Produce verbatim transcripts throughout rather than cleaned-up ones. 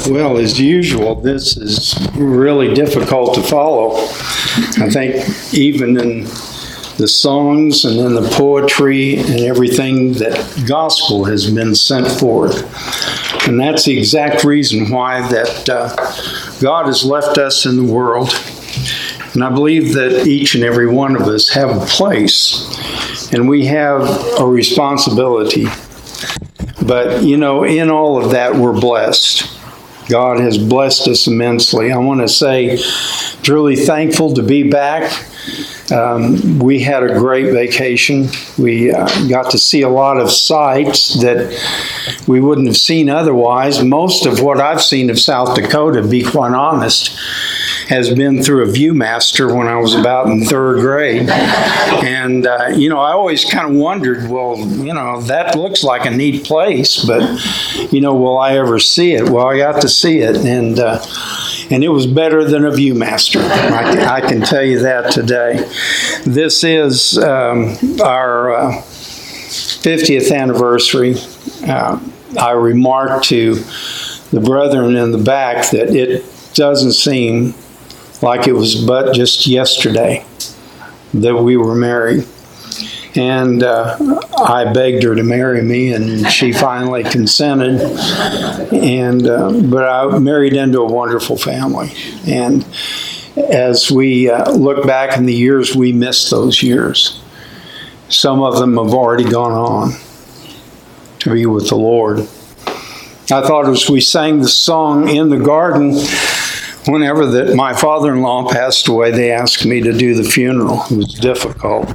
Well, as usual, this is really difficult to follow. I think even in the songs and in the poetry and everything, that gospel has been sent forth. And that's the exact reason why that uh, God has left us in the world. And I believe that each and every one of us have a place, and we have a responsibility. But, you know, in all of that, we're blessed. God has blessed us immensely. I want to say, truly thankful to be back. Um, we had a great vacation. We uh, got to see a lot of sights that we wouldn't have seen otherwise. Most of what I've seen of South Dakota, to be quite honest, has been through a Viewmaster when I was about in third grade. And, uh, you know, I always kind of wondered, well, you know, that looks like a neat place, but, you know, will I ever see it? Well, I got to see it, and uh, and it was better than a Viewmaster. I, I can tell you that today. This is um, our uh, fiftieth anniversary. Uh, I remarked to the brethren in the back that it doesn't seem like it was but just yesterday that we were married. And uh, I begged her to marry me, and she finally consented. And uh, but I married into a wonderful family. And as we uh, look back in the years, we miss those years. Some of them have already gone on to be with the Lord. I thought as we sang the song in the garden, whenever that my father-in-law passed away, they asked me to do the funeral. It was difficult.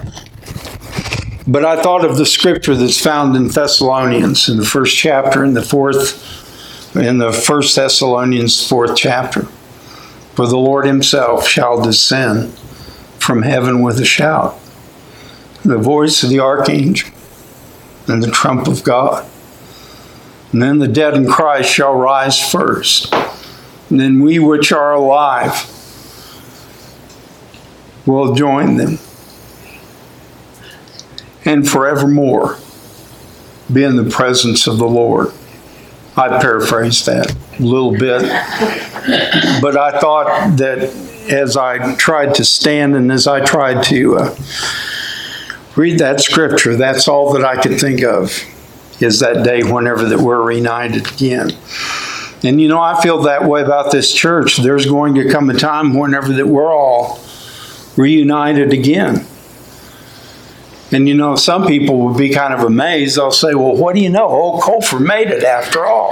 But I thought of the scripture that's found in Thessalonians, in the first chapter, in the fourth, in the first Thessalonians fourth chapter. For the Lord himself shall descend from heaven with a shout, the voice of the archangel, and the trump of God. And then the dead in Christ shall rise first. And then we which are alive will join them, and forevermore be in the presence of the Lord. I paraphrased that a little bit, but I thought that as I tried to stand and as I tried to uh, read that scripture, that's all that I could think of, is that day whenever that we're reunited again. And you know, I feel that way about this church. There's going to come a time whenever that we're all reunited again. And you know, some people would be kind of amazed. They'll say, well, what do you know? Old Colford made it after all.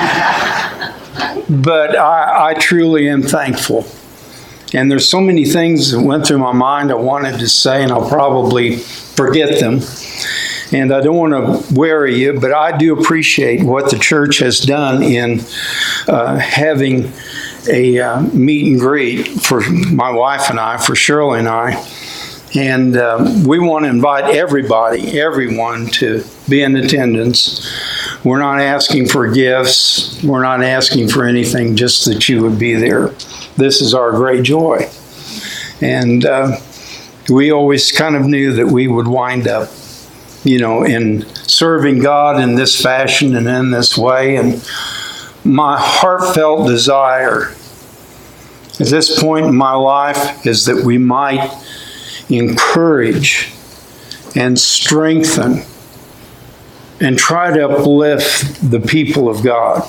But I, I truly am thankful. And there's so many things that went through my mind I wanted to say, and I'll probably forget them. And I don't want to weary you, but I do appreciate what the church has done in uh, having a uh, meet and greet for my wife and I, for Shirley and I. And uh, we want to invite everybody, everyone, to be in attendance. We're not asking for gifts. We're not asking for anything, just that you would be there. This is our great joy. And uh, we always kind of knew that we would wind up, you know, in serving God in this fashion and in this way. And my heartfelt desire at this point in my life is that we might encourage and strengthen and try to uplift the people of God.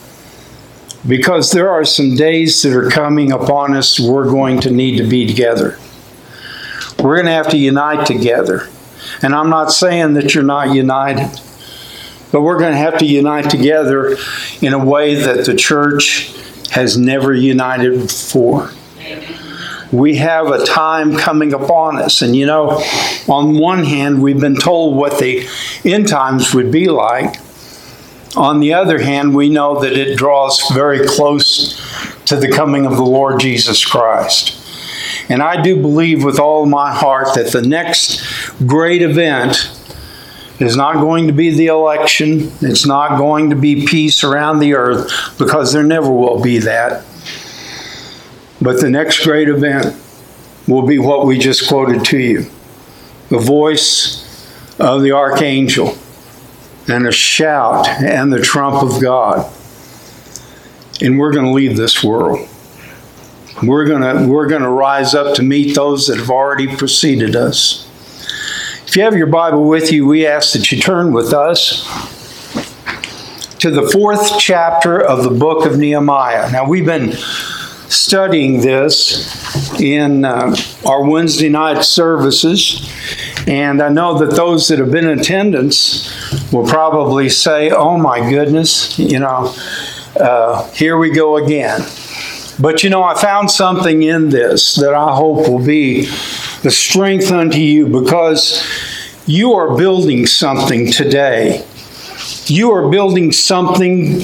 Because there are some days that are coming upon us, we're going to need to be together. We're going to have to unite together. And I'm not saying that you're not united, but we're going to have to unite together in a way that the church has never united before. We have a time coming upon us. And you know, on one hand, we've been told what the end times would be like. On the other hand, we know that it draws very close to the coming of the Lord Jesus Christ. And I do believe with all my heart that the next great event is not going to be the election. It's not going to be peace around the earth, because there never will be that. But the next great event will be what we just quoted to you. The voice of the archangel and a shout and the trump of God. and we're going to leave this world. We're going to we're going to rise up to meet those that have already preceded us. If you have your Bible with you, we ask that you turn with us to the fourth chapter of the book of Nehemiah. Now, we've been studying this in uh, our Wednesday night services, and I know that those that have been in attendance will probably say, oh my goodness, you know, uh, here we go again. But you know, I found something in this that I hope will be the strength unto you, because you are building something today. You are building something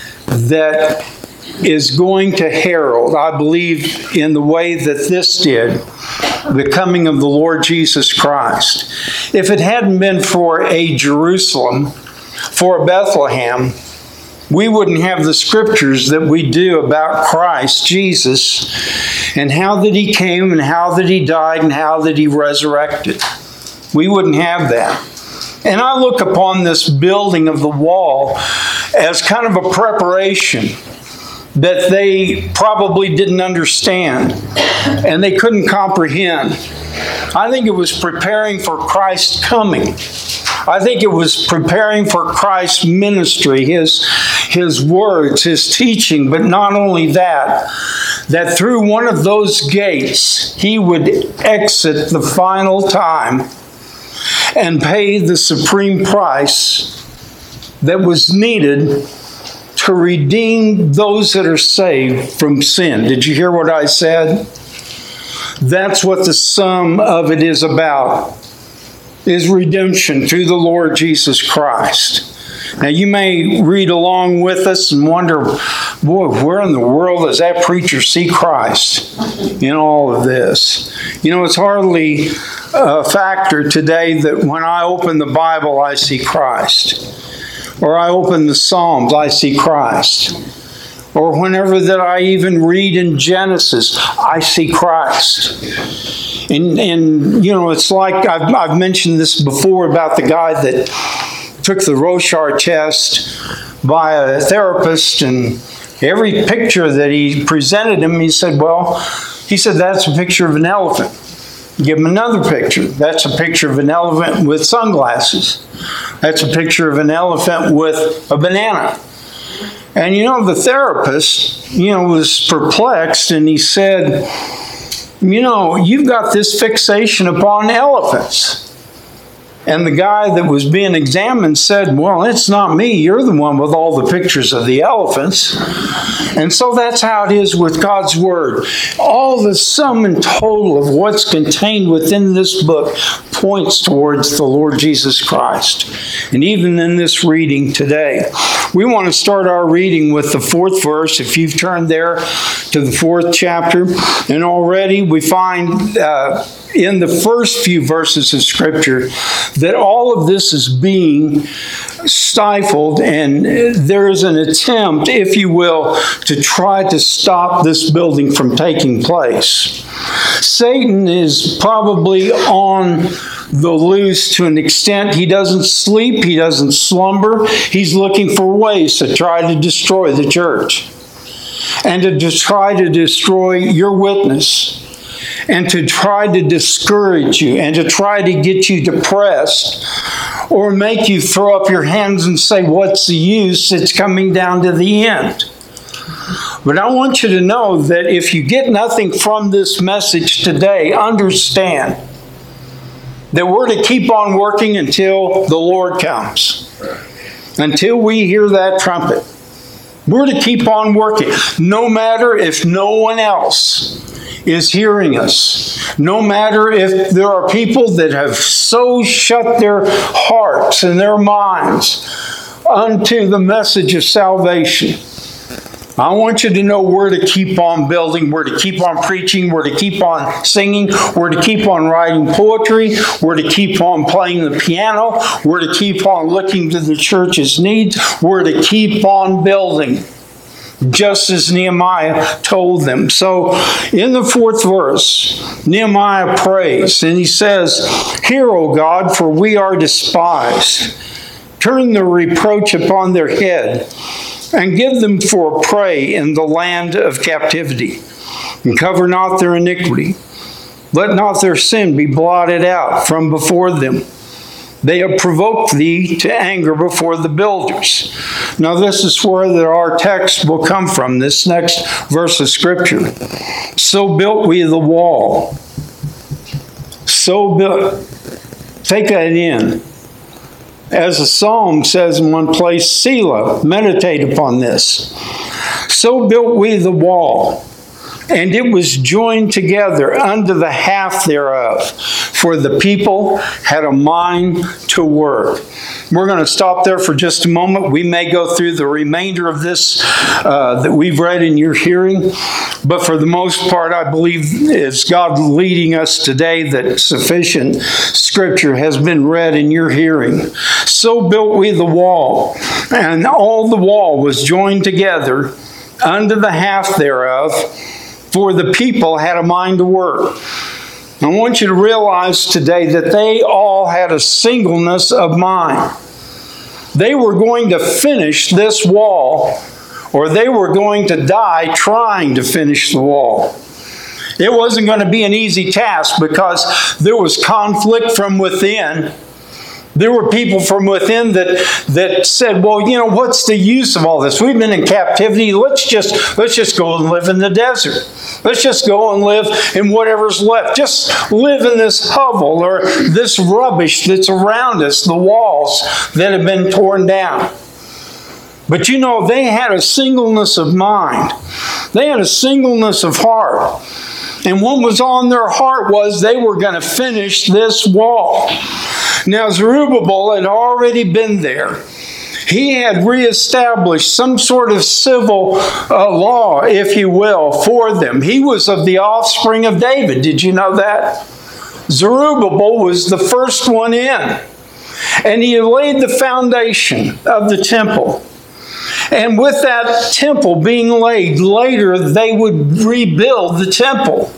that is going to herald, I believe, in the way that this did, the coming of the Lord Jesus Christ. If it hadn't been for a Jerusalem, for a Bethlehem, we wouldn't have the scriptures that we do about Christ Jesus and how that he came and how that he died and how that he resurrected. We wouldn't have that. And I look upon this building of the wall as kind of a preparation that they probably didn't understand and they couldn't comprehend. I think it was preparing for Christ's coming. I think it was preparing for Christ's ministry, his, his words, his teaching, but not only that, that through one of those gates, he would exit the final time and pay the supreme price that was needed to redeem those that are saved from sin. Did you hear what I said? That's what the sum of it is about, is redemption through the Lord Jesus Christ. Now, you may read along with us and wonder, boy, where in the world does that preacher see Christ in all of this? You know, it's hardly a factor today that when I open the Bible, I see Christ. Or I open the Psalms, I see Christ. Or whenever that I even read in Genesis, I see Christ. And, and you know, it's like I've, I've mentioned this before about the guy that took the Rorschach test by a therapist, and every picture that he presented him, he said, well, he said, that's a picture of an elephant. Give him another picture. That's a picture of an elephant with sunglasses. That's a picture of an elephant with a banana. And you know, the therapist, you know, was perplexed, and he said, you know, you've got this fixation upon elephants. And the guy that was being examined said, well, it's not me. You're the one with all the pictures of the elephants. And so that's how it is with God's Word. All the sum and total of what's contained within this book points towards the Lord Jesus Christ. And even in this reading today, we want to start our reading with the fourth verse. If you've turned there to the fourth chapter, and already we find uh, in the first few verses of Scripture that all of this is being stifled, and there is an attempt, if you will, to try to stop this building from taking place. Satan is probably on the loose to an extent. He doesn't sleep, he doesn't slumber. He's looking for ways to try to destroy the church and to try to destroy your witness, and to try to discourage you, and to try to get you depressed, or make you throw up your hands and say, what's the use? It's coming down to the end. But I want you to know that if you get nothing from this message today, understand that we're to keep on working until the Lord comes. Until we hear that trumpet. We're to keep on working, no matter if no one else is hearing us. No matter if there are people that have so shut their hearts and their minds unto the message of salvation. I want you to know we're to keep on building, we're to keep on preaching, we're to keep on singing, we're to keep on writing poetry, we're to keep on playing the piano, we're to keep on looking to the church's needs, we're to keep on building, just as Nehemiah told them. So in the fourth verse, Nehemiah prays, and he says, "Hear, O God, for we are despised. Turn the reproach upon their head. and give them for a prey in the land of captivity, and cover not their iniquity. Let not their sin be blotted out from before them. They have provoked thee to anger before the builders. Now this is where our text will come from, this next verse of Scripture. So built we the wall. So built. Take that in. As the psalm says in one place, Selah, meditate upon this. So built we the wall, and it was joined together under the half thereof, for the people had a mind to work. We're going to stop there for just a moment. We may go through the remainder of this uh, that we've read in your hearing, but for the most part, I believe it's God leading us today that sufficient Scripture has been read in your hearing. So built we the wall, and all the wall was joined together under the half thereof, for the people had a mind to work. I want you to realize today that they all had a singleness of mind. They were going to finish this wall, or they were going to die trying to finish the wall. It wasn't going to be an easy task because there was conflict from within. There were people from within that, that said, well, you know, what's the use of all this? We've been in captivity. Let's just, let's just go and live in the desert. Let's just go and live in whatever's left. Just live in this hovel or this rubbish that's around us, the walls that have been torn down. But you know, they had a singleness of mind. They had a singleness of heart. And what was on their heart was they were going to finish this wall. Now, Zerubbabel had already been there. He had reestablished some sort of civil uh, law, if you will, for them. He was of the offspring of David. Did you know that? Zerubbabel was the first one in. And he laid the foundation of the temple. And with that temple being laid, later they would rebuild the temple.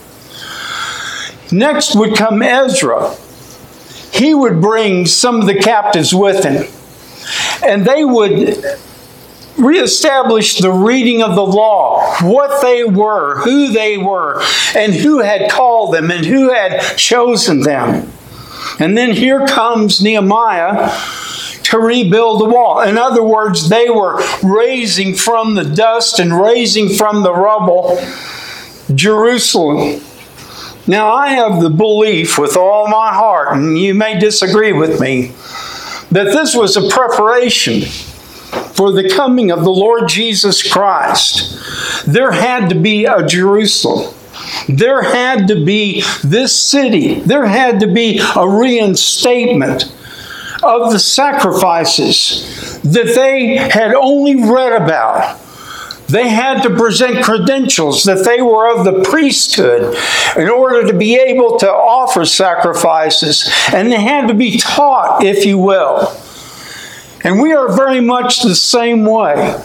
Next would come Ezra. He would bring some of the captives with him. And they would reestablish the reading of the law, what they were, who they were, and who had called them, and who had chosen them. And then here comes Nehemiah to rebuild the wall. In other words, they were raising from the dust and raising from the rubble Jerusalem. Now, I have the belief with all my heart, and you may disagree with me, that this was a preparation for the coming of the Lord Jesus Christ. There had to be a Jerusalem. There had to be this city. There had to be a reinstatement of the sacrifices that they had only read about. They had to present credentials that they were of the priesthood in order to be able to offer sacrifices. And they had to be taught, if you will. And we are very much the same way.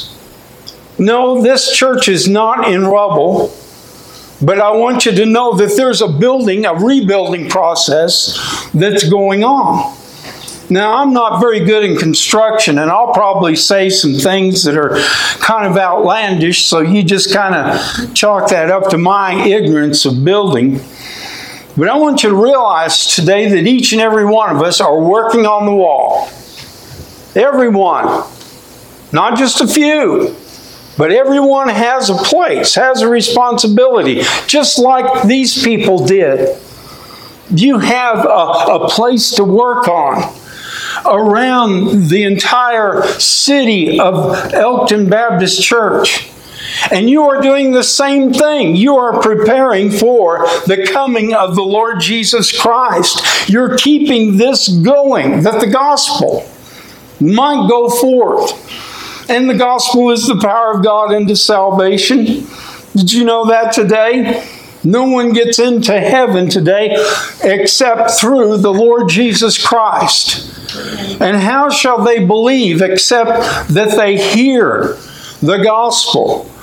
No, this church is not in rubble. But I want you to know that there's a building, a rebuilding process that's going on. Now, I'm not very good in construction, and I'll probably say some things that are kind of outlandish, so you just kind of chalk that up to my ignorance of building. But I want you to realize today that each and every one of us are working on the wall. Everyone. Not just a few. But everyone has a place, has a responsibility, just like these people did. You have a, a place to work on around the entire city of Elkton Baptist Church. And you are doing the same thing. You are preparing for the coming of the Lord Jesus Christ. You're keeping this going, that the gospel might go forth. And the gospel is the power of God unto salvation. Did you know that today? No one gets into heaven today except through the Lord Jesus Christ. And how shall they believe except that they hear the gospel?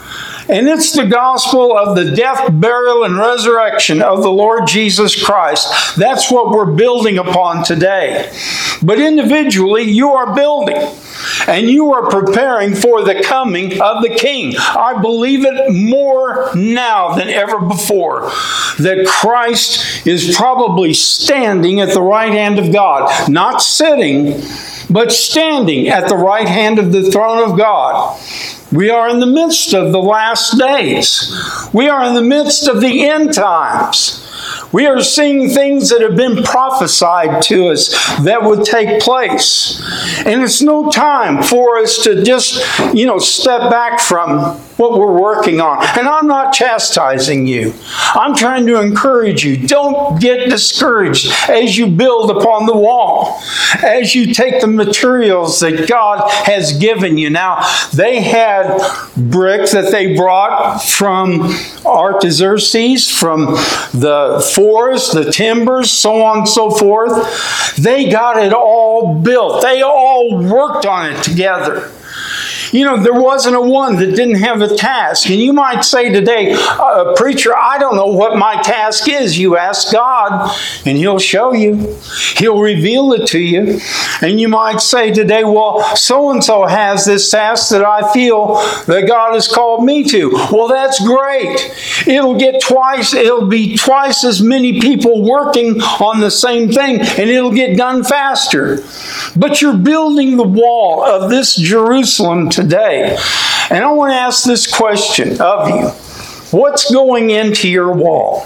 And it's the gospel of the death, burial, and resurrection of the Lord Jesus Christ. That's what we're building upon today. But individually, you are building. And you are preparing for the coming of the King. I believe it more now than ever before that Christ is probably standing at the right hand of God. Not sitting, but standing at the right hand of the throne of God. We are in the midst of the last days. We are in the midst of the end times. We are seeing things that have been prophesied to us that would take place. And it's no time for us to just, you know, step back from what we're working on. And I'm not chastising you. I'm trying to encourage you. Don't get discouraged as you build upon the wall, as you take the materials that God has given you. Now, they had brick that they brought from Artaxerxes, from the forest, the timbers, so on and so forth. They got it all built. They all worked on it together. You know, there wasn't a one that didn't have a task. And you might say today, uh, preacher, I don't know what my task is. You ask God, and He'll show you. He'll reveal it to you. And you might say today, well, so-and-so has this task that I feel that God has called me to. Well, that's great. It'll get twice, it'll be twice as many people working on the same thing, and it'll get done faster. But you're building the wall of this Jerusalem today. And I want to ask this question of you. What's going into your wall?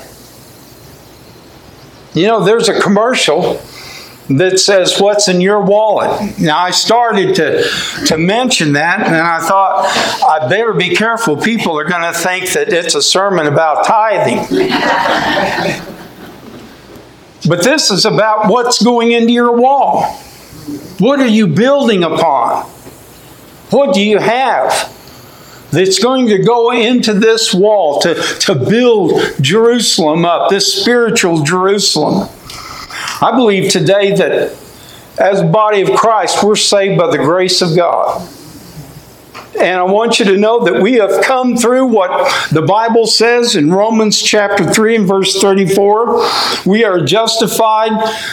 You know, there's a commercial that says, what's in your wallet? Now, I started to, to mention that, and I thought, I better be careful. People are going to think that it's a sermon about tithing. But this is about what's going into your wall. What are you building upon? What do you have that's going to go into this wall to, to build Jerusalem up, this spiritual Jerusalem? I believe today that as a body of Christ, we're saved by the grace of God. And I want you to know that we have come through what the Bible says in Romans chapter three and verse thirty-four. We are justified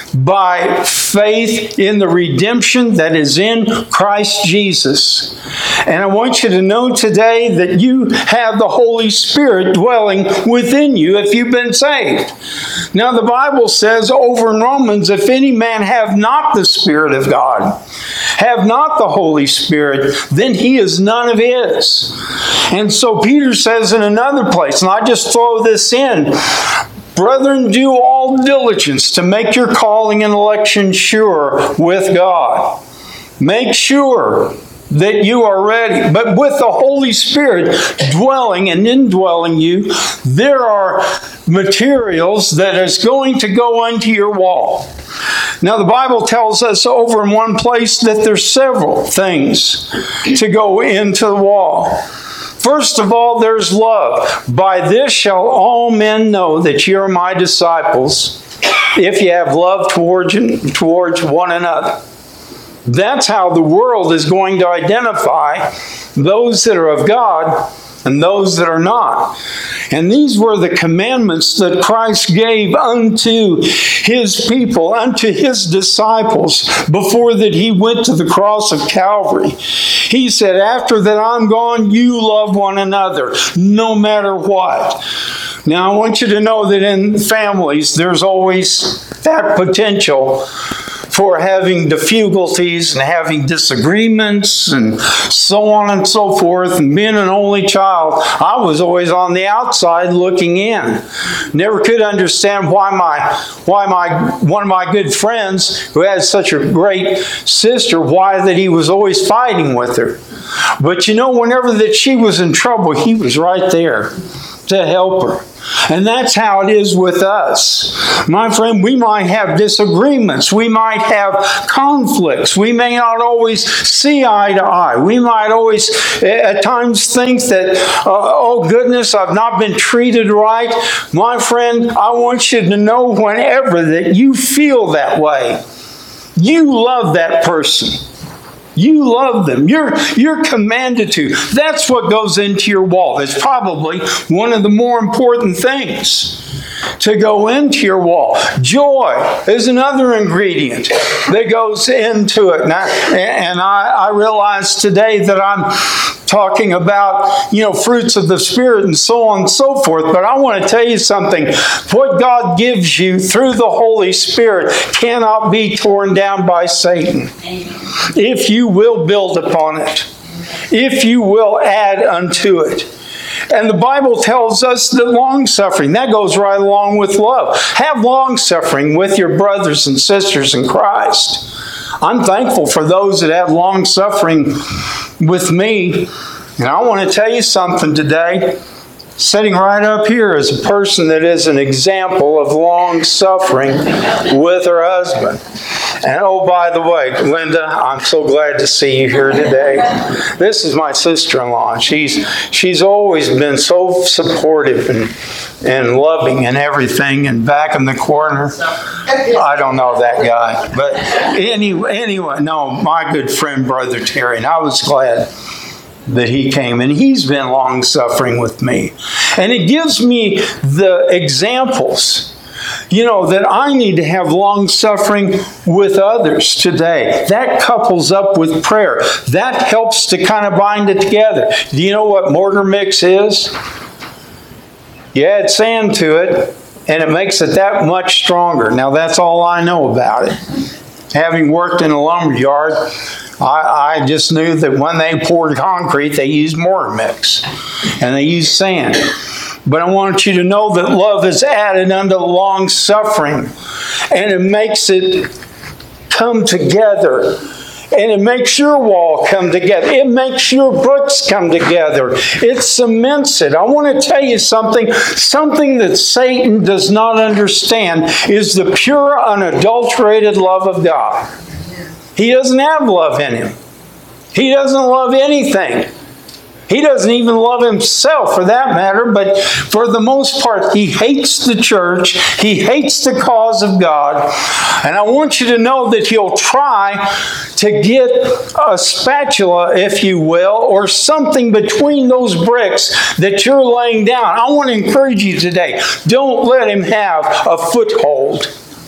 by faith in the redemption that is in Christ Jesus. And I want you to know today that you have the Holy Spirit dwelling within you if you've been saved. Now the Bible says over in Romans, if any man have not the Spirit of God, have not the Holy Spirit, then he is none of his. And so Peter says in another place, and I just throw this in, brethren, do all diligence to make your calling and election sure with God. Make sure that you are ready. But with the Holy Spirit dwelling and indwelling you, there are materials that is going to go into your wall. Now, the Bible tells us over in one place that there's several things to go into the wall. First of all, there's love. By this shall all men know that you are my disciples, if you have love towards, towards one another. That's how the world is going to identify those that are of God and those that are not. And these were the commandments that Christ gave unto His people, unto His disciples, before that He went to the cross of Calvary. He said, after that I'm gone, you love one another, no matter what. Now I want you to know that in families, there's always that potential for having difficulties and having disagreements and so on and so forth. And being an only child, I was always on the outside looking in. Never could understand why my why my one of my good friends, who had such a great sister, why that he was always fighting with her. But you know, whenever that she was in trouble, he was right there to help her. And that's how it is with us. My friend, we might have disagreements. We might have conflicts. We may not always see eye to eye. We might always at times think that, uh, oh goodness, I've not been treated right. My friend, I want you to know whenever that you feel that way, you love that person. You love them. You're, you're commanded to. That's what goes into your wall. That's probably one of the more important things to go into your wall. Joy is another ingredient that goes into it. And I, and I, I realize today that I'm talking about, you know, fruits of the Spirit and so on and so forth. But I want to tell you something. What God gives you through the Holy Spirit cannot be torn down by Satan. If you will build upon it. If you will add unto it. And the Bible tells us that long-suffering, that goes right along with love. Have long-suffering with your brothers and sisters in Christ. I'm thankful for those that have long-suffering with me. And I want to tell you something today. Sitting right up here is a person that is an example of long-suffering with her husband. And oh, by the way, Linda, I'm so glad to see you here today. This is my sister-in-law. She's she's always been so supportive and, and loving and everything. And back in the corner, I don't know that guy. But anyway, anyway, no, my good friend, Brother Terry, and I was glad that he came, and he's been long-suffering with me. And it gives me the examples, you know, that I need to have long-suffering with others today. That couples up with prayer. That helps to kind of bind it together. Do you know what mortar mix is? You add sand to it, and it makes it that much stronger. Now, that's all I know about it. Having worked in a lumber yard, I, I just knew that when they poured concrete, they used mortar mix, and they used sand. But I want you to know that love is added unto long suffering, and it makes it come together. And it makes your wall come together. It makes your bricks come together. It cements it. I want to tell you something. Something that Satan does not understand is the pure, unadulterated love of God. He doesn't have love in him. He doesn't love anything. He doesn't even love himself for that matter, but for the most part, he hates the church. He hates the cause of God. And I want you to know that he'll try to get a spatula, if you will, or something between those bricks that you're laying down. I want to encourage you today, don't let him have a foothold.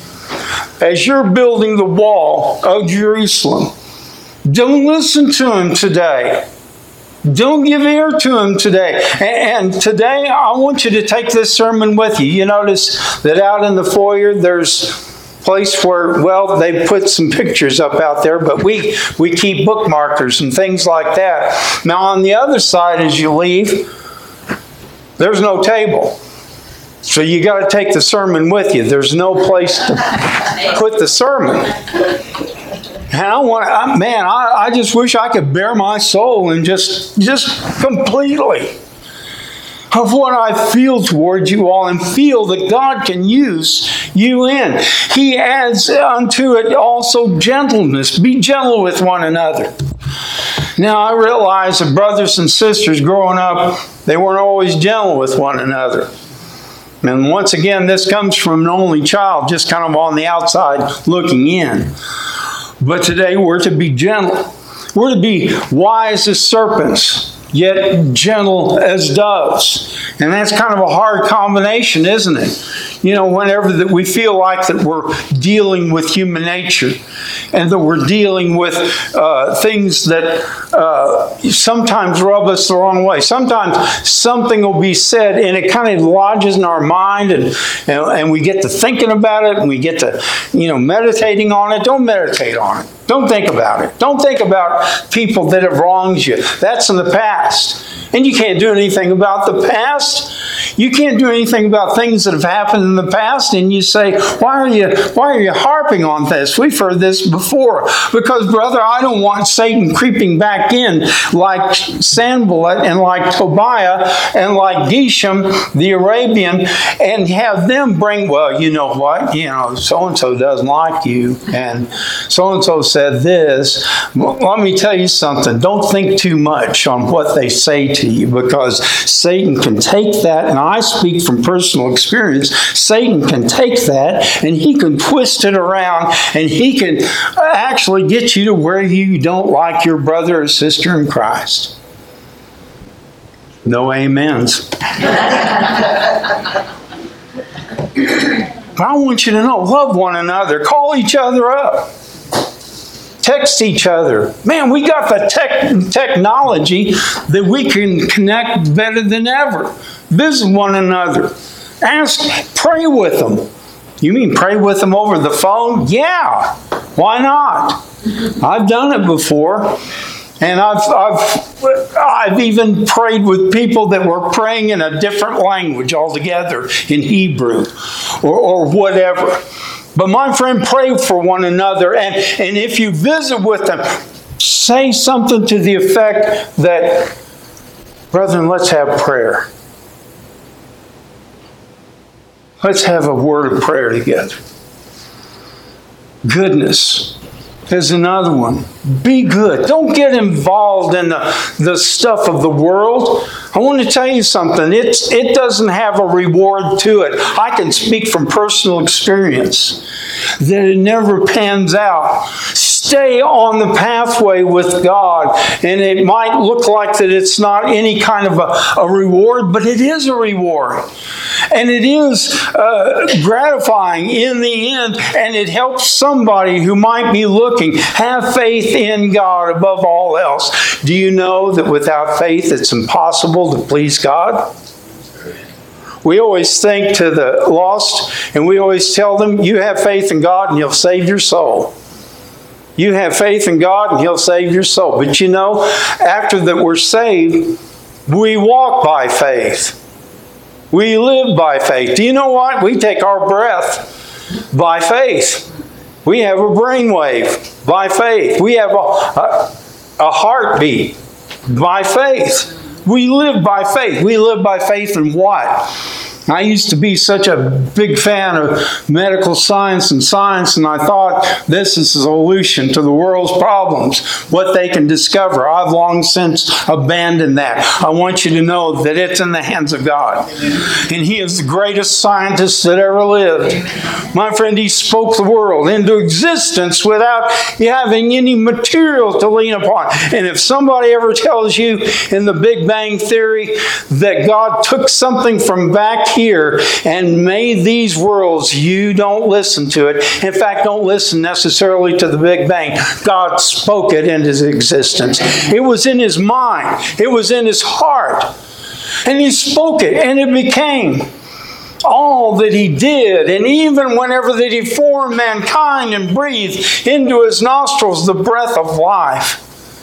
As you're building the wall of Jerusalem, don't listen to him today. Don't give ear to him today. And today, I want you to take this sermon with you. You notice that out in the foyer, there's a place where, well, they put some pictures up out there, but we, we keep bookmarkers and things like that. Now, on the other side, as you leave, there's no table. So you got to take the sermon with you. There's no place to put the sermon. And I want, I, man, I, I just wish I could bare my soul and just, just completely of what I feel toward you all and feel that God can use you in. He adds unto it also gentleness. Be gentle with one another. Now, I realize that brothers and sisters growing up, they weren't always gentle with one another. And once again, this comes from an only child, just kind of on the outside looking in. But today we're to be gentle. We're to be wise as serpents, yet gentle as doves. And that's kind of a hard combination, isn't it? You know, whenever that we feel like that we're dealing with human nature and that we're dealing with uh, things that uh, sometimes rub us the wrong way. Sometimes something will be said and it kind of lodges in our mind and, and, and we get to thinking about it and we get to, you know, meditating on it. Don't meditate on it. Don't think about it. Don't think about people that have wronged you. That's in the past. And you can't do anything about the past. You can't do anything about things that have happened in the past. And you say, why are you, why are you harping on this? We've heard this before. Because, brother, I don't want Satan creeping back in like Sanballat and like Tobiah and like Geshem, the Arabian, and have them bring, well, you know what? You know, so-and-so doesn't like you. And so-and-so said this. Well, let me tell you something. Don't think too much on what they say to you, because Satan can take that, and Now, I speak from personal experience. Satan can take that and he can twist it around and he can actually get you to where you don't like your brother or sister in Christ. No amens. I want you to know, love one another. Call each other up. Text each other. Man, we got the tech, technology that we can connect better than ever. Visit one another. Ask, pray with them. You mean pray with them over the phone? Yeah. Why not? I've done it before. And I've, I've, I've even prayed with people that were praying in a different language altogether, in Hebrew or, or whatever. But my friend, pray for one another. And, and if you visit with them, say something to the effect that, brethren, let's have prayer. Let's have a word of prayer together. Goodness is another one. Be good. Don't get involved in the, the stuff of the world. I want to tell you something. It's, it doesn't have a reward to it. I can speak from personal experience that it never pans out. Stay on the pathway with God. And it might look like that it's not any kind of a, a reward, but it is a reward. And it is uh, gratifying in the end, and it helps somebody who might be looking. Have faith in God above all else. Do you know that without faith it's impossible to please God? We always think to the lost, and we always tell them, you have faith in God and He'll save your soul. You have faith in God and He'll save your soul. But you know, after that we're saved, we walk by faith. We live by faith. Do you know what? We take our breath by faith. We have a brainwave by faith. We have a, a, a heartbeat by faith. We live by faith. We live by faith in what? I used to be such a big fan of medical science and science, and I thought this is a solution to the world's problems, what they can discover. I've long since abandoned that. I want you to know that it's in the hands of God. And He is the greatest scientist that ever lived. My friend, He spoke the world into existence without having any material to lean upon. And if somebody ever tells you in the Big Bang Theory that God took something from back here and made these worlds, you don't listen to it. In fact, don't listen necessarily to the Big Bang. God spoke it into existence. It was in His mind. It was in His heart. And He spoke it, and it became all that He did. And even whenever that He formed mankind and breathed into His nostrils the breath of life,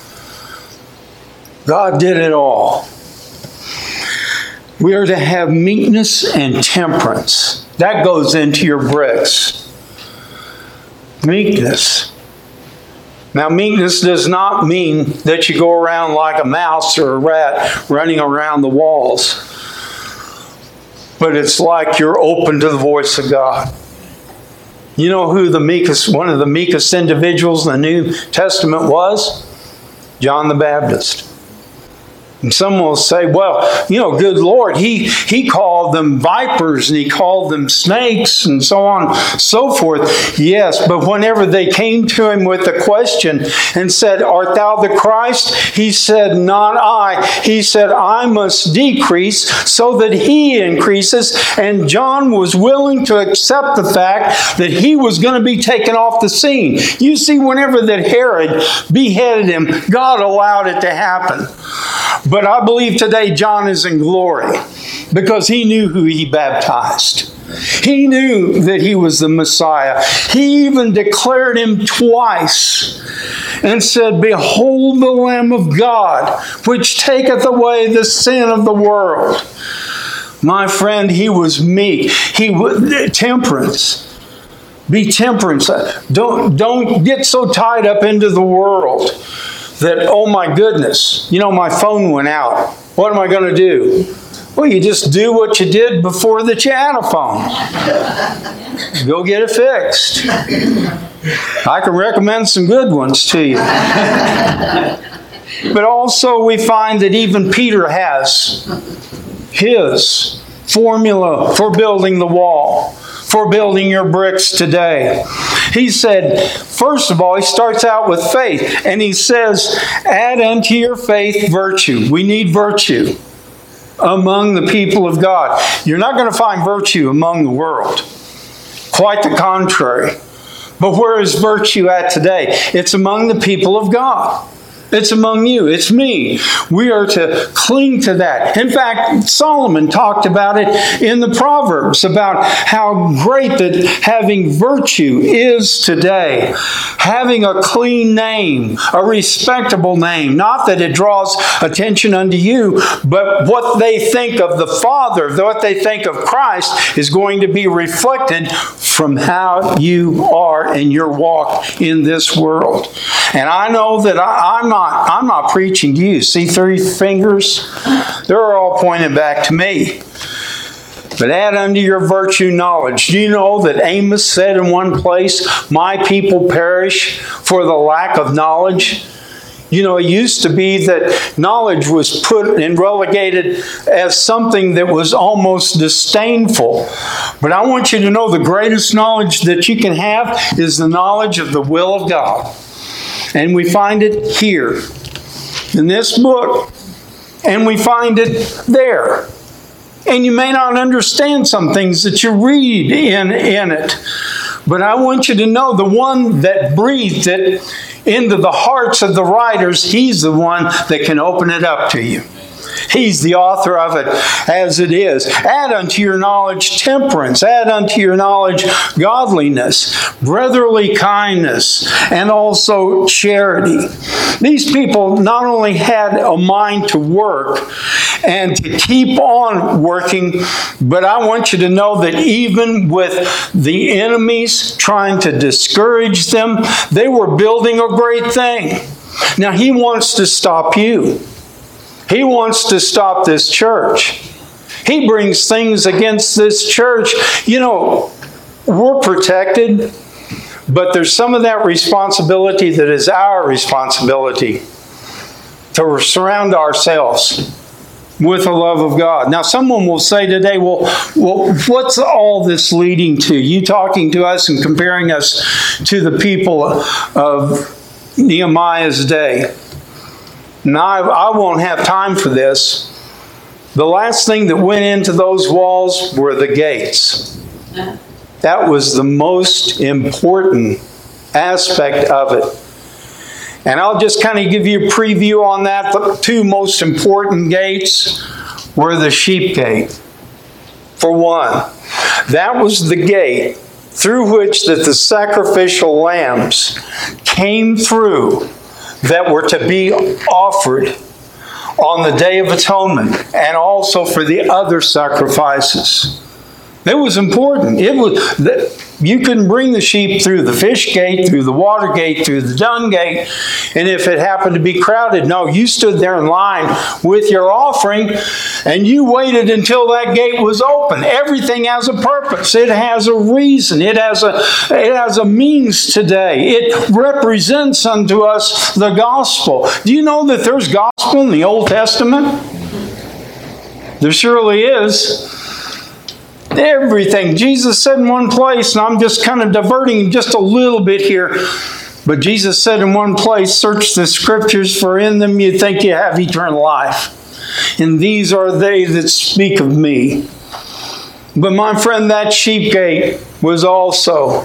God did it all. We are to have meekness and temperance. That goes into your bricks. Meekness. Now, meekness does not mean that you go around like a mouse or a rat running around the walls. But it's like you're open to the voice of God. You know who the meekest, one of the meekest individuals in the New Testament was? John the Baptist. And some will say, well, you know, good Lord, he, he called them vipers and He called them snakes and so on and so forth. Yes, but whenever they came to Him with a question and said, art thou the Christ? He said, not I. He said, I must decrease so that He increases. And John was willing to accept the fact that he was going to be taken off the scene. You see, whenever that Herod beheaded him, God allowed it to happen. But I believe today John is in glory because he knew who he baptized. He knew that he was the Messiah. He even declared Him twice and said, behold the Lamb of God, which taketh away the sin of the world. My friend, he was meek. He was temperance. Be temperance. Don't, don't get so tied up into the world that, oh my goodness, you know, my phone went out. What am I going to do? Well, you just do what you did before that you had a phone. Go get it fixed. I can recommend some good ones to you. But also we find that even Peter has his. formula for building the wall, for building your bricks today. He said, first of all, he starts out with faith, and he says, add unto your faith virtue. We need virtue among the people of God. You're not going to find virtue among the world. Quite the contrary. But where is virtue at today? It's among the people of God. It's among you. It's me. We are to cling to that. In fact, Solomon talked about it in the Proverbs, about how great that having virtue is today. Having a clean name, a respectable name. Not that it draws attention unto you, but what they think of the Father, what they think of Christ, is going to be reflected from how you are in your walk in this world. And I know that I, I'm not I'm not preaching to you. See three fingers? They're all pointing back to me. But add unto your virtue knowledge. Do you know that Amos said in one place, my people perish for the lack of knowledge? You know, it used to be that knowledge was put and relegated as something that was almost disdainful. But I want you to know the greatest knowledge that you can have is the knowledge of the will of God. And we find it here in this book, and we find it there. And you may not understand some things that you read in, in it, but I want you to know the one that breathed it into the hearts of the writers, he's the one that can open it up to you. He's the author of it as it is. Add unto your knowledge temperance. Add unto your knowledge godliness, brotherly kindness, and also charity. These people not only had a mind to work and to keep on working, but I want you to know that even with the enemies trying to discourage them, they were building a great thing. Now, he wants to stop you. He wants to stop this church. He brings things against this church. You know, we're protected, but there's some of that responsibility that is our responsibility to surround ourselves with the love of God. Now, someone will say today, well, well, what's all this leading to? You talking to us and comparing us to the people of Nehemiah's day. Now, I, I won't have time for this. The last thing that went into those walls were the gates. That was the most important aspect of it. And I'll just kind of give you a preview on that. The two most important gates were the sheep gate. For one, that was the gate through which that the sacrificial lambs came through that were to be offered on the Day of Atonement and also for the other sacrifices. It was important. It was you couldn't bring the sheep through the fish gate, through the water gate, through the dung gate, and if it happened to be crowded, no, you stood there in line with your offering and you waited until that gate was open. Everything has a purpose. It has a reason. It has a, it has a means today. It represents unto us the gospel. Do you know that there's gospel in the Old Testament? There surely is. Everything. Jesus said in one place, and I'm just kind of diverting just a little bit here, but Jesus said in one place, search the scriptures, for in them you think you have eternal life. And these are they that speak of me. But my friend, that sheep gate was also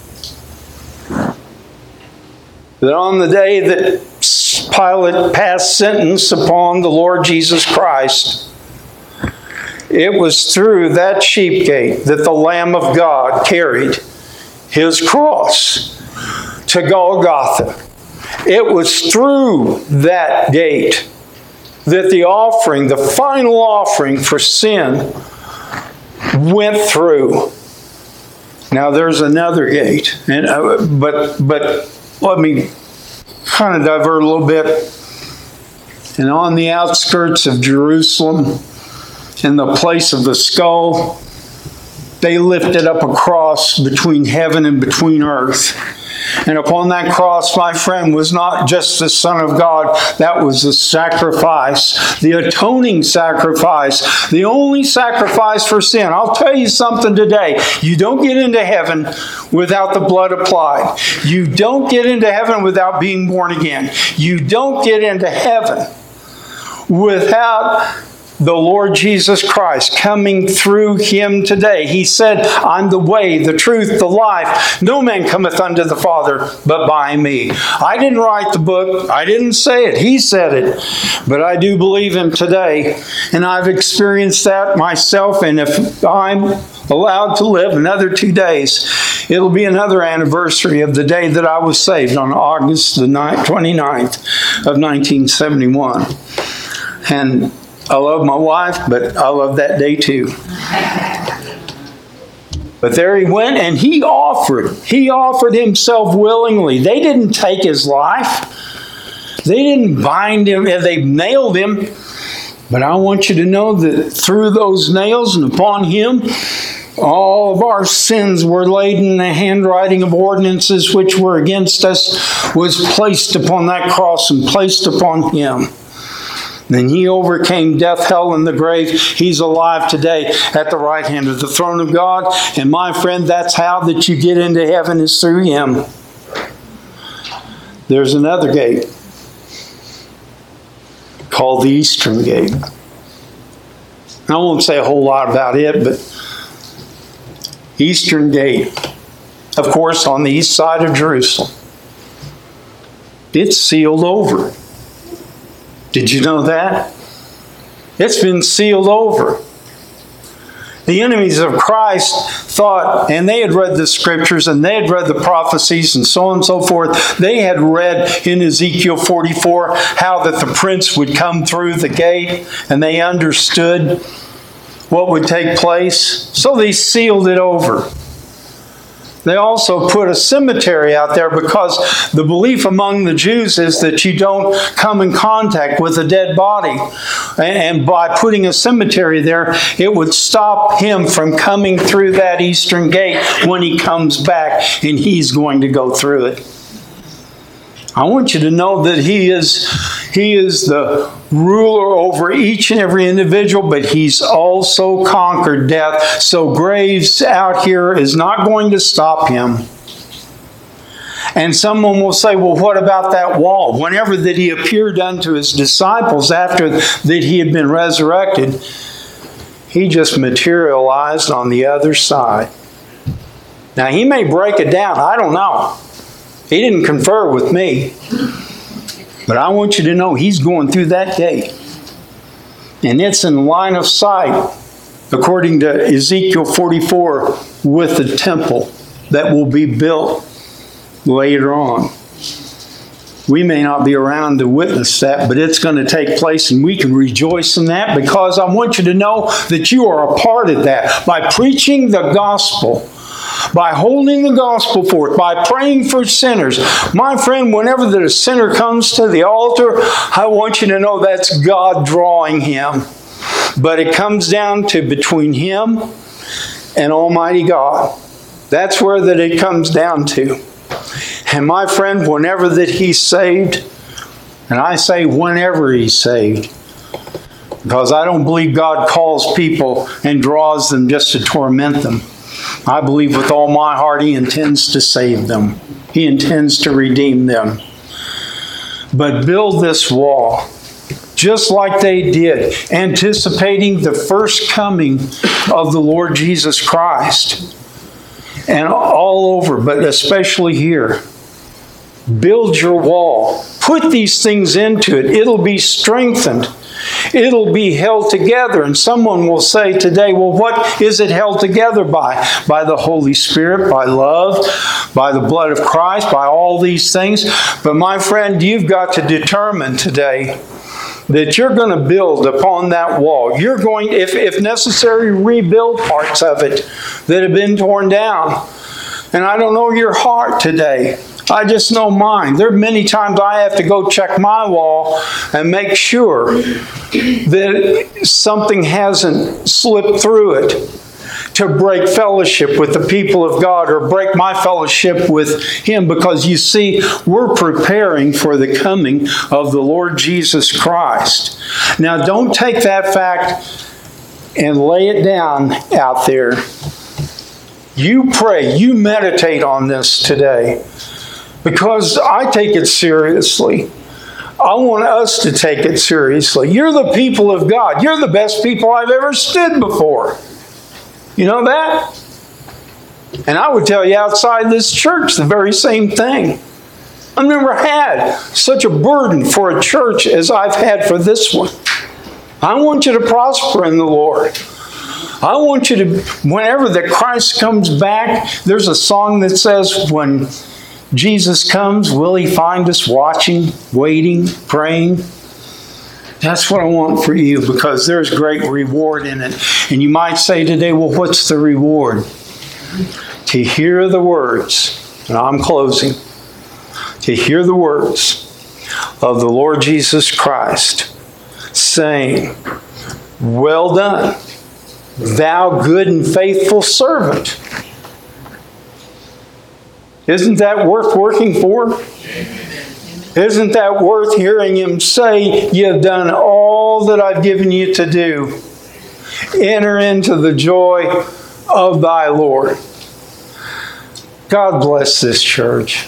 that on the day that Pilate passed sentence upon the Lord Jesus Christ, it was through that sheep gate that the Lamb of God carried his cross to Golgotha. It was through that gate that the offering, the final offering for sin, went through. Now there's another gate, and uh, but but let me kind of divert a little bit. And on the outskirts of Jerusalem, in the place of the skull, they lifted up a cross between heaven and between earth. And upon that cross, my friend, was not just the Son of God. That was the sacrifice, the atoning sacrifice, the only sacrifice for sin. I'll tell you something today. You don't get into heaven without the blood applied. You don't get into heaven without being born again. You don't get into heaven without the Lord Jesus Christ coming through him today. He said, I'm the way, the truth, the life. No man cometh unto the Father but by me. I didn't write the book. I didn't say it. He said it. But I do believe him today. And I've experienced that myself. And if I'm allowed to live another two days, it'll be another anniversary of the day that I was saved on August the twenty-ninth of nineteen seventy-one. And I love my wife, but I love that day too. But there he went, and he offered. He offered himself willingly. They didn't take his life. They didn't bind him. They nailed him. But I want you to know that through those nails and upon him, all of our sins were laid, in the handwriting of ordinances which were against us was placed upon that cross and placed upon him. Then he overcame death, hell, and the grave. He's alive today at the right hand of the throne of God. And my friend, that's how that you get into heaven, is through him. There's another gate called the Eastern Gate. I won't say a whole lot about it, but Eastern Gate, of course, on the east side of Jerusalem. It's sealed over. Did you know that? It's been sealed over. The enemies of Christ thought, and they had read the scriptures, and they had read the prophecies, and so on and so forth. They had read in Ezekiel forty-four how that the prince would come through the gate, and they understood what would take place. So they sealed it over. They also put a cemetery out there because the belief among the Jews is that you don't come in contact with a dead body. And by putting a cemetery there, it would stop him from coming through that eastern gate when he comes back, and he's going to go through it. I want you to know that he is, he is the ruler over each and every individual, but he's also conquered death. So graves out here is not going to stop him. And someone will say, well, what about that wall? Whenever that he appeared unto his disciples after that he had been resurrected, he just materialized on the other side. Now, he may break it down. I don't know. He didn't confer with me. But I want you to know he's going through that gate. And it's in line of sight, according to Ezekiel forty-four, with the temple that will be built later on. We may not be around to witness that, but it's going to take place, and we can rejoice in that, because I want you to know that you are a part of that. By preaching the gospel, by holding the gospel forth, by praying for sinners. My friend, whenever the sinner comes to the altar, I want you to know that's God drawing him. But it comes down to between him and Almighty God. That's where that it comes down to. And my friend, whenever that he's saved, and I say whenever he's saved, because I don't believe God calls people and draws them just to torment them. I believe with all my heart he intends to save them. He intends to redeem them. But build this wall, just like they did, anticipating the first coming of the Lord Jesus Christ. And all over, but especially here. Build your wall. Put these things into it. It'll be strengthened. It'll be held together. And someone will say today, well, what is it held together by? By the Holy Spirit, by love, by the blood of Christ, by all these things. But my friend, you've got to determine today that you're going to build upon that wall. You're going, if, if necessary, rebuild parts of it that have been torn down. And I don't know your heart today. I just know mine. There are many times I have to go check my wall and make sure that something hasn't slipped through it. to break fellowship with the people of God or break my fellowship with Him, because you see, we're preparing for the coming of the Lord Jesus Christ. Now, don't take that fact and lay it down out there. You pray, you meditate on this today, because I take it seriously. I want us to take it seriously. You're the people of God. You're the best people I've ever stood before. You know that? And I would tell you outside this church the very same thing. I've never had such a burden for a church as I've had for this one. I want you to prosper in the Lord. I want you to, whenever the Christ comes back, there's a song that says, when Jesus comes, will He find us watching, waiting, praying? That's what I want for you, because there's great reward in it. And you might say today, well, what's the reward? To hear the words, and I'm closing, to hear the words of the Lord Jesus Christ saying, well done, thou good and faithful servant. Isn't that worth working for? Isn't that worth hearing Him say, you have done all that I've given you to do? Enter into the joy of thy Lord. God bless this church.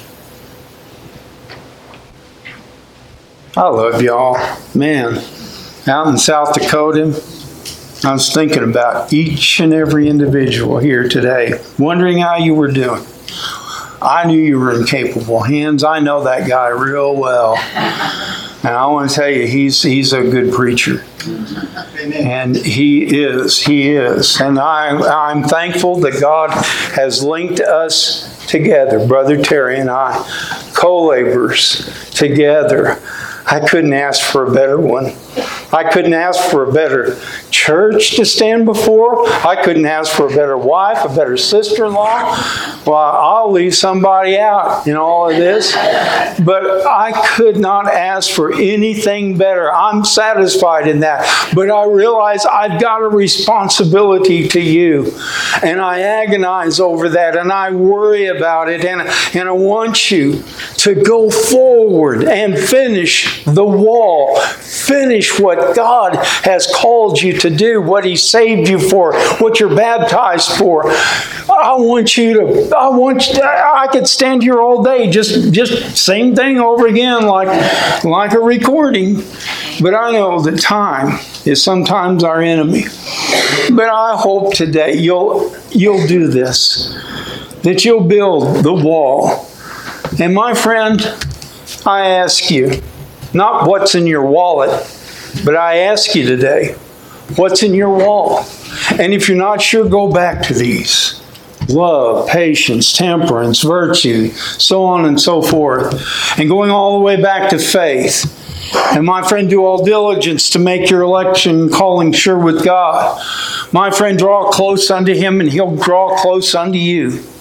I love y'all. Man, out in South Dakota, I was thinking about each and every individual here today, wondering how you were doing. I knew you were in capable hands. I know that guy real well. And I want to tell you, he's he's a good preacher. And he is, he is. And I, I'm thankful that God has linked us together, Brother Terry and I, co-laborers together. I couldn't ask for a better one. I couldn't ask for a better church to stand before. I couldn't ask for a better wife, a better sister-in-law. Well, I'll leave somebody out in all of this. But I could not ask for anything better. I'm satisfied in that. But I realize I've got a responsibility to you. And I agonize over that, and I worry about it. And, and I want you to go forward and finish the wall. Finish what God has called you to do, what He saved you for, what you're baptized for. I want you to, I want you to, I could stand here all day, just, just same thing over again like, like a recording. But I know that time is sometimes our enemy. But I hope today you'll, you'll do this, that you'll build the wall. And my friend, I ask you, not what's in your wallet, but I ask you today, what's in your wall? And if you're not sure, go back to these. Love, patience, temperance, virtue, so on and so forth. And going all the way back to faith. And my friend, do all diligence to make your election and calling sure with God. My friend, draw close unto Him, and He'll draw close unto you.